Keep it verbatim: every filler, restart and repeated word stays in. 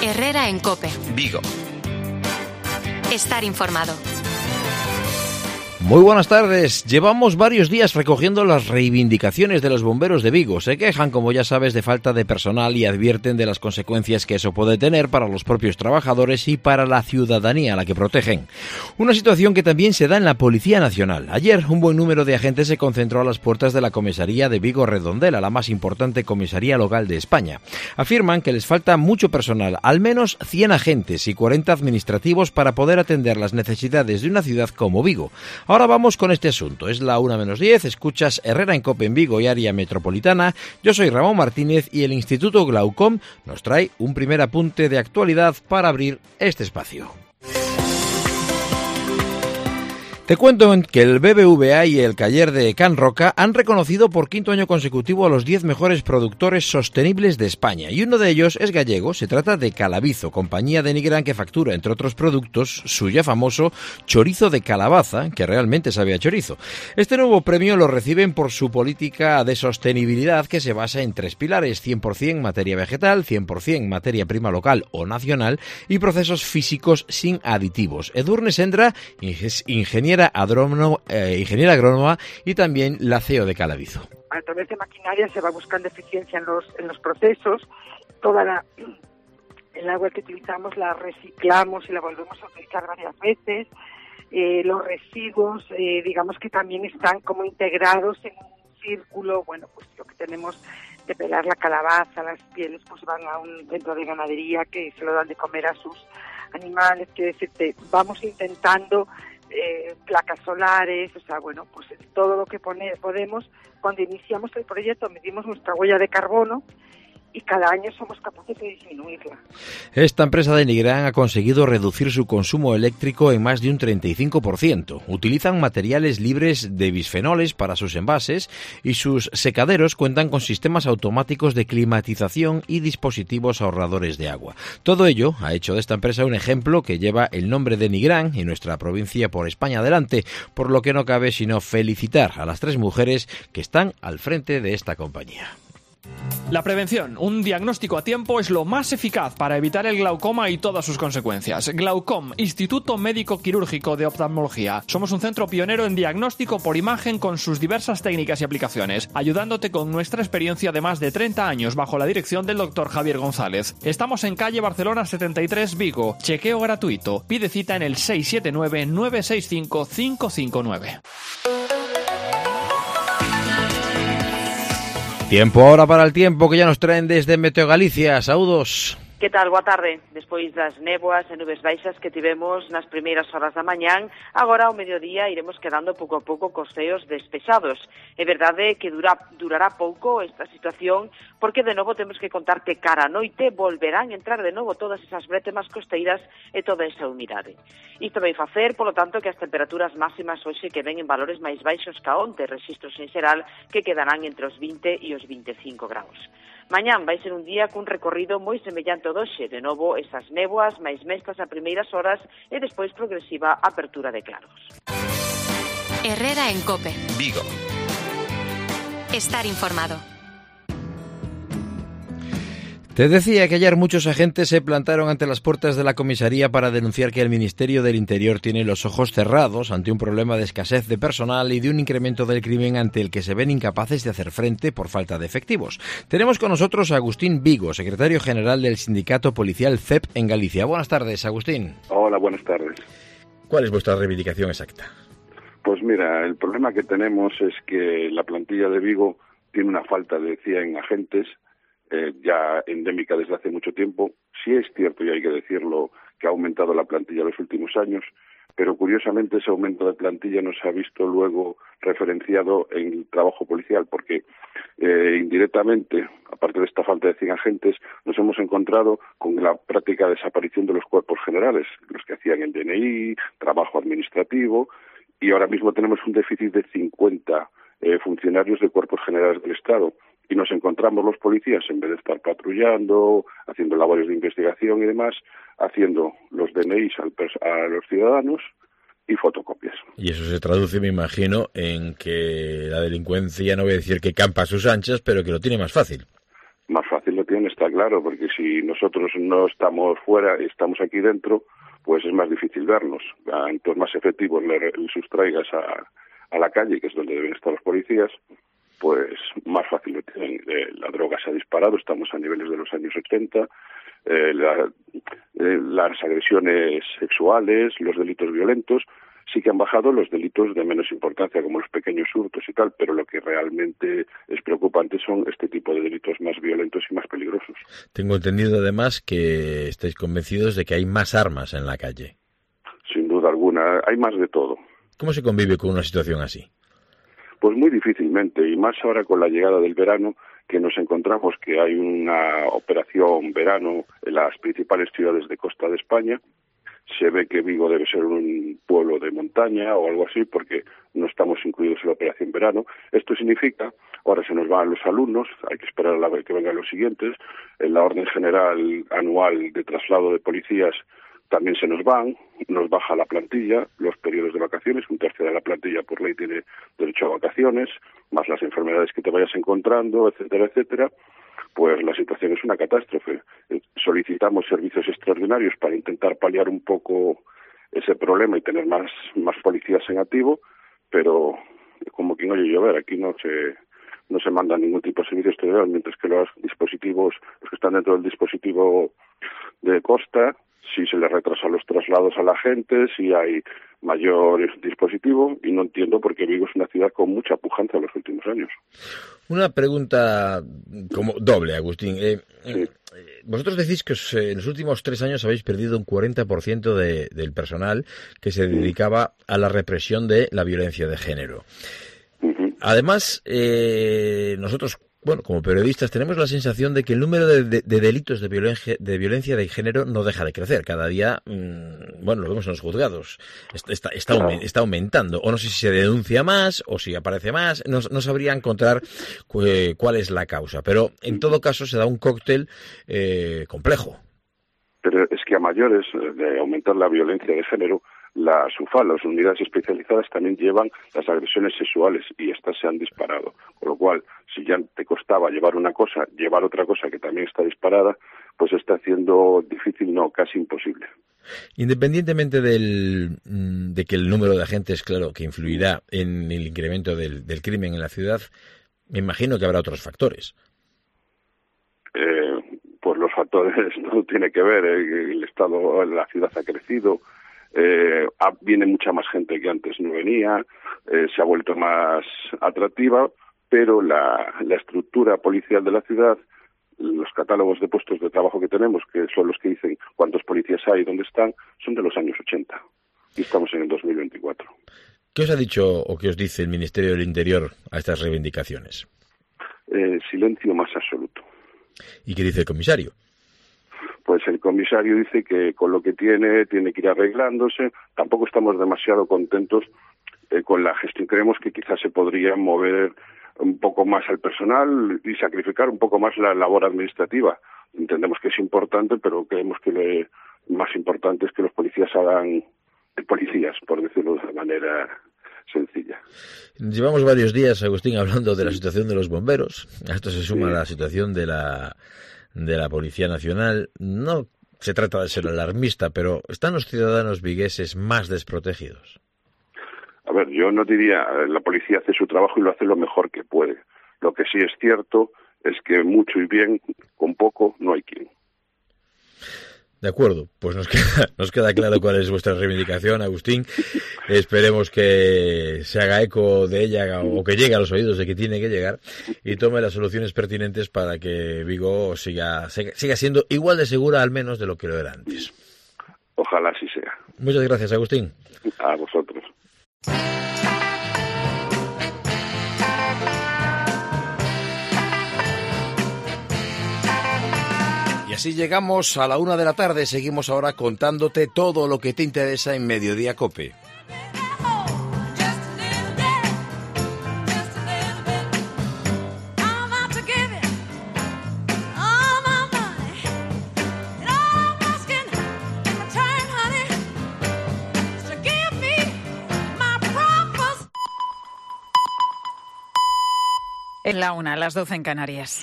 Herrera en COPE. Vigo. Estar informado. Muy buenas tardes. Llevamos varios días recogiendo las reivindicaciones de los bomberos de Vigo. Se quejan, como ya sabes, de falta de personal y advierten de las consecuencias que eso puede tener para los propios trabajadores y para la ciudadanía a la que protegen. Una situación que también se da en la Policía Nacional. Ayer, un buen número de agentes se concentró a las puertas de la comisaría de Vigo Redondela, la más importante comisaría local de España. Afirman que les falta mucho personal, al menos cien agentes y cuarenta administrativos para poder atender las necesidades de una ciudad como Vigo. Ahora vamos con este asunto. Es la una menos diez, escuchas Herrera en COPE en Vigo y área metropolitana. Yo soy Ramón Martínez y el Instituto Glaucom nos trae un primer apunte de actualidad para abrir este espacio. Te cuento que el B B V A y el Caller de Can Roca han reconocido por quinto año consecutivo a los diez mejores productores sostenibles de España, y uno de ellos es gallego. Se trata de Calavizo, compañía de Nigrán que factura, entre otros productos, su ya famoso chorizo de calabaza, que realmente sabe a chorizo. Este nuevo premio lo reciben por su política de sostenibilidad, que se basa en tres pilares: cien por ciento materia vegetal, cien por ciento materia prima local o nacional y procesos físicos sin aditivos. Edurne Sendra, ingeniera Agrónomo, eh, ingeniera agrónoma y también la C E O de Calavizo. A través de maquinaria se va buscando eficiencia en los en los procesos. Toda la el agua que utilizamos la reciclamos y la volvemos a utilizar varias veces. Eh, los residuos, eh, digamos que también están como integrados en un círculo. Bueno, pues lo que tenemos de pelar la calabaza, las pieles, pues van a un centro de ganadería que se lo dan de comer a sus animales. Quiero decirte, vamos intentando Eh, placas solares, o sea, bueno, pues todo lo que pone, podemos. Cuando iniciamos el proyecto medimos nuestra huella de carbono y cada año somos capaces de disminuirla. Esta empresa de Nigrán ha conseguido reducir su consumo eléctrico en más de un treinta y cinco por ciento. Utilizan materiales libres de bisfenoles para sus envases y sus secaderos cuentan con sistemas automáticos de climatización y dispositivos ahorradores de agua. Todo ello ha hecho de esta empresa un ejemplo que lleva el nombre de Nigrán y nuestra provincia por España adelante, por lo que no cabe sino felicitar a las tres mujeres que están al frente de esta compañía. La prevención, un diagnóstico a tiempo, es lo más eficaz para evitar el glaucoma y todas sus consecuencias. Glaucom, Instituto Médico Quirúrgico de Oftalmología. Somos un centro pionero en diagnóstico por imagen con sus diversas técnicas y aplicaciones, ayudándote con nuestra experiencia de más de treinta años bajo la dirección del doctor Javier González. Estamos en calle Barcelona setenta y tres, Vigo. Chequeo gratuito. Pide cita en el seis siete nueve, nueve seis cinco, cinco cinco nueve. Tiempo ahora para el tiempo que ya nos traen desde Meteo Galicia. Saúdos. Que tal? Boa tarde. Despois das néboas e nubes baixas que tivemos nas primeiras horas da mañán, agora ao mediodía iremos quedando pouco a pouco cos ceos despejados. É verdade que dura, durará pouco esta situación, porque de novo temos que contar que cara a noite volverán a entrar de novo todas esas brétemas costeiras e toda esa humidade. Isto vai facer, polo tanto, que as temperaturas máximas hoxe que ven en valores máis baixos ca onte, registros en xeral que quedarán entre os vinte e os vinte e cinco graus. Mañán vai ser un día cun recorrido moi semellante ao doxe, de novo esas néboas máis mestas a primeiras horas e despois progresiva apertura de claros. Herrera en COPE. Vigo. Estar informado. Te decía que ayer muchos agentes se plantaron ante las puertas de la comisaría para denunciar que el Ministerio del Interior tiene los ojos cerrados ante un problema de escasez de personal y de un incremento del crimen ante el que se ven incapaces de hacer frente por falta de efectivos. Tenemos con nosotros a Agustín Vigo, secretario general del Sindicato Policial C E P en Galicia. Buenas tardes, Agustín. Hola, buenas tardes. ¿Cuál es vuestra reivindicación exacta? Pues mira, el problema que tenemos es que la plantilla de Vigo tiene una falta de cien agentes, Eh, ya endémica desde hace mucho tiempo. Sí es cierto, y hay que decirlo, que ha aumentado la plantilla en los últimos años, pero curiosamente ese aumento de plantilla no se ha visto luego referenciado en el trabajo policial, porque eh, indirectamente, aparte de esta falta de cien agentes, nos hemos encontrado con la práctica desaparición de los cuerpos generales, los que hacían el D N I, trabajo administrativo, y ahora mismo tenemos un déficit de cincuenta eh, funcionarios de cuerpos generales del Estado. Y nos encontramos los policías, en vez de estar patrullando, haciendo labores de investigación y demás, haciendo los D N Is al pers- a los ciudadanos y fotocopias. Y eso se traduce, me imagino, en que la delincuencia, no voy a decir que campa a sus anchas, pero que lo tiene más fácil. más fácil lo tienen, está claro, porque si nosotros no estamos fuera y estamos aquí dentro, pues es más difícil vernos. Entonces, más efectivo le, le sustraigas a, a la calle, que es donde deben estar los policías, pues más fácil lo tienen. Eh, la droga se ha disparado, estamos a niveles de los años ochenta, eh, la, eh, las agresiones sexuales, los delitos violentos, sí que han bajado los delitos de menos importancia, como los pequeños hurtos y tal, pero lo que realmente es preocupante son este tipo de delitos más violentos y más peligrosos. Tengo entendido además que estáis convencidos de que hay más armas en la calle. Sin duda alguna, hay más de todo. ¿Cómo se convive con una situación así? Pues muy difícilmente, y más ahora con la llegada del verano, que nos encontramos que hay una operación verano en las principales ciudades de costa de España. Se ve que Vigo debe ser un pueblo de montaña o algo así, porque no estamos incluidos en la operación verano. Esto significa, ahora se nos van los alumnos, hay que esperar a ver que vengan los siguientes. En la orden general anual de traslado de policías también se nos van, nos baja la plantilla, los periodos de vacaciones, un tercio de la plantilla por ley tiene derecho a vacaciones, más las enfermedades que te vayas encontrando, etcétera, etcétera. Pues la situación es una catástrofe. Solicitamos servicios extraordinarios para intentar paliar un poco ese problema y tener más, más policías en activo, pero como quien oye llover, aquí no se no se manda ningún tipo de servicio exterior, mientras que los dispositivos, los que están dentro del dispositivo de costa, si se les retrasan los traslados a la gente, si hay mayor dispositivo, y no entiendo por qué Vigo es una ciudad con mucha pujanza en los últimos años. Una pregunta como doble, Agustín. Eh, sí. Vosotros decís que os, eh, en los últimos tres años habéis perdido un cuarenta por ciento de, del personal que se dedicaba a la represión de la violencia de género. Uh-huh. Además, eh, nosotros, bueno, como periodistas tenemos la sensación de que el número de, de, de delitos de violencia, de violencia de género no deja de crecer. Cada día, mmm, bueno, lo vemos en los juzgados, está, está, está, aument, está aumentando. O no sé si se denuncia más o si aparece más, no, no sabría encontrar cu cuál es la causa. Pero en todo caso se da un cóctel eh, complejo. Pero es que a mayores de aumentar la violencia de género, la SUFA, las unidades especializadas, también llevan las agresiones sexuales y estas se han disparado. Con lo cual, si ya te costaba llevar una cosa, llevar otra cosa que también está disparada, pues se está haciendo difícil, no, casi imposible. Independientemente del, de que el número de agentes, claro, que influirá en el incremento del, del crimen en la ciudad, me imagino que habrá otros factores. Eh, pues los factores no tiene que ver, eh, el estado, la ciudad ha crecido. Eh, viene mucha más gente que antes no venía, eh, se ha vuelto más atractiva, pero la, la estructura policial de la ciudad, los catálogos de puestos de trabajo que tenemos, que son los que dicen cuántos policías hay y dónde están, son de los años ochenta y estamos en el dos mil veinticuatro. ¿Qué os ha dicho o qué os dice el Ministerio del Interior a estas reivindicaciones? Eh, silencio más absoluto. ¿Y qué dice el comisario? Pues el comisario dice que con lo que tiene, tiene que ir arreglándose. Tampoco estamos demasiado contentos eh, con la gestión. Creemos que quizás se podría mover un poco más al personal y sacrificar un poco más la labor administrativa. Entendemos que es importante, pero creemos que lo más importante es que los policías hagan de policías, por decirlo de una manera sencilla. Llevamos varios días, Agustín, hablando de la situación de los bomberos. A esto se suma sí. la situación de la... de la Policía Nacional. No se trata de ser alarmista, pero ¿están los ciudadanos vigueses más desprotegidos? A ver, yo no diría, la policía hace su trabajo y lo hace lo mejor que puede. Lo que sí es cierto es que mucho y bien, con poco, no hay quien. De acuerdo, pues nos queda, nos queda claro cuál es vuestra reivindicación, Agustín. Esperemos que se haga eco de ella o que llegue a los oídos de que tiene que llegar y tome las soluciones pertinentes para que Vigo siga, siga siendo igual de segura al menos de lo que lo era antes. Ojalá así sea. Muchas gracias, Agustín. A vosotros. Y así llegamos a la una de la tarde. Seguimos ahora contándote todo lo que te interesa en Mediodía Cope. En la una, las doce en Canarias.